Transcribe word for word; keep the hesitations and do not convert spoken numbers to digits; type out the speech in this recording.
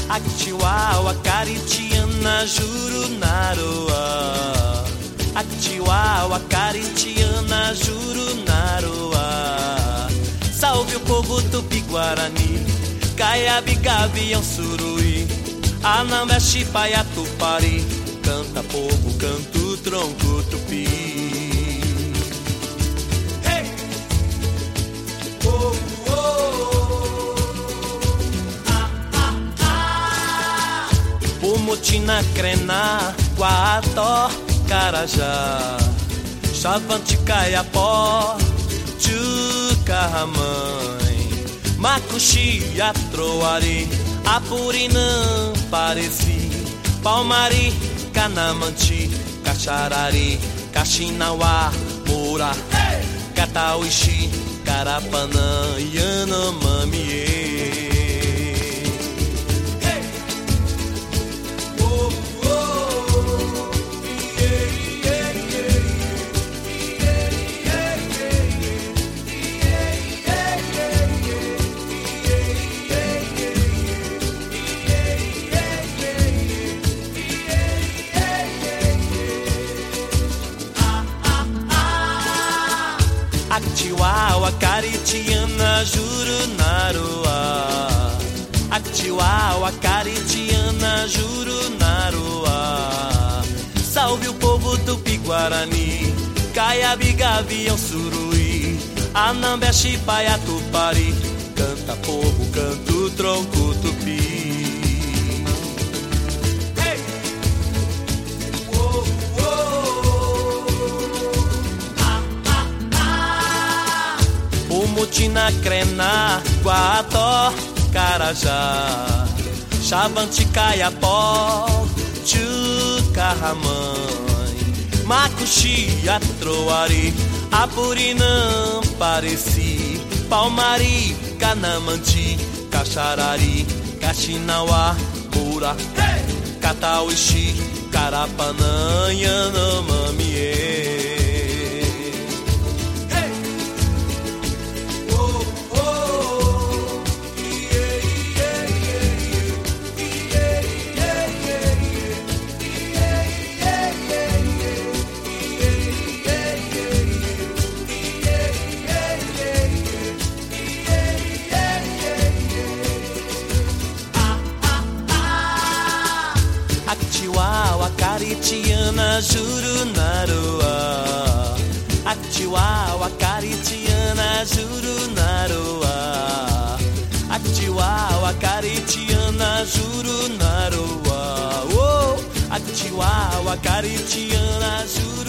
Aktiwa Wakaritiana Jurunaroa. Aktiwa Wakaritiana Jurunaroa. Salve o povo Tupi-Guarani, Caiabe, Gavião, Suruí, Anambé, Chipaiá, Tupari. Canta povo, canta o tronco tupi. Hey! Oh, oh, oh. Ah, ah, ah. Pomotina, Crena, Guató, Carajá, Chavante, Caiapó, Tchucarramãe, Macuxi, Atroari, Apurinã, Pareci, Palmari, Canamanti, Caxarari, Caxinauá, Moura, hey! Catauixi, Carapanã, Yanomami. Aktiwa Wakaritiana Jurunaroa. Aktiwa Wakaritiana Jurunaroa. Salve o povo Tupi-Guarani, Caiabe, Gavião, Suruí, Anambé, Chipaiá, Tupari. Canta povo, canta o tronco tupi. Pomotina, Crena, Guató, Carajá, Chavante, Caiapó, Tchucarramãe, Macuxi, Atroari, Apurinã, Pareci, Palmari, Canamanti, Caxarari, Caxinauá, Moura, hey! Catauixi, Carapanã, Yanomami. Aktiwa Wakaritiana Jurunaroa. Aktiwa Wakaritiana Jurunaroa. Aktiwa Wakaritiana Jurunaroa. Oh, Aktiwa Wakaritiana Jurunaroa.